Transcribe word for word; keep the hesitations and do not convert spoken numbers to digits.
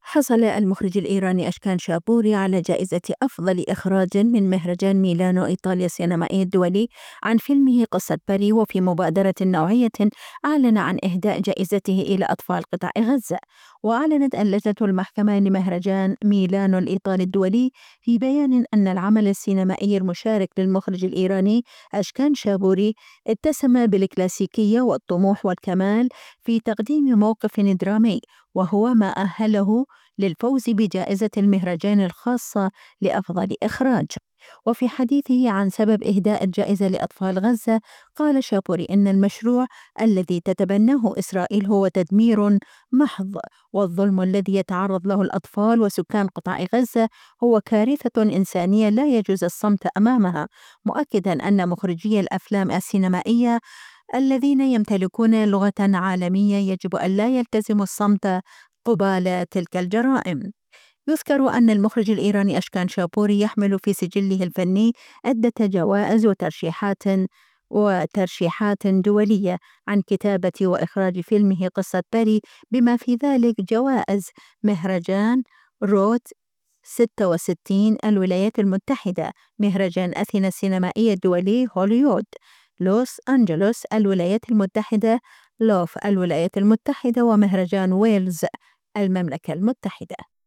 حصل المخرج الإيراني أشكان شابوري على جائزة أفضل إخراج من مهرجان ميلانو إيطاليا السينمائي الدولي عن فيلمه قصة باري، وفي مبادرة نوعية أعلن عن إهداء جائزته إلى أطفال قطاع غزة. وأعلنت اللجنة المحكمة لمهرجان ميلانو الإيطالي الدولي في بيان أن العمل السينمائي المشارك للمخرج الإيراني أشكان شابوري اتسم بالكلاسيكية والطموح والكمال في تقديم موقف درامي، وهو ما أهله للفوز بجائزة المهرجان الخاصة لأفضل إخراج. وفي حديثه عن سبب إهداء الجائزة لأطفال غزة، قال شابوري إن المشروع الذي تتبناه إسرائيل هو تدمير محض، والظلم الذي يتعرض له الأطفال وسكان قطاع غزة هو كارثة إنسانية لا يجوز الصمت أمامها، مؤكدا أن مخرجي الأفلام السينمائية الذين يمتلكون لغة عالمية يجب أن لا يلتزموا الصمت قبال تلك الجرائم. يذكر أن المخرج الإيراني أشكان شابوري يحمل في سجله الفني عدة جوائز وترشيحات وترشيحات دولية عن كتابة وإخراج فيلمه قصة باري، بما في ذلك جوائز مهرجان روت ستة وستين الولايات المتحدة، مهرجان أثينا السينمائي الدولي هوليوود، لوس أنجلوس الولايات المتحدة، لوف الولايات المتحدة، ومهرجان ويلز المملكة المتحدة.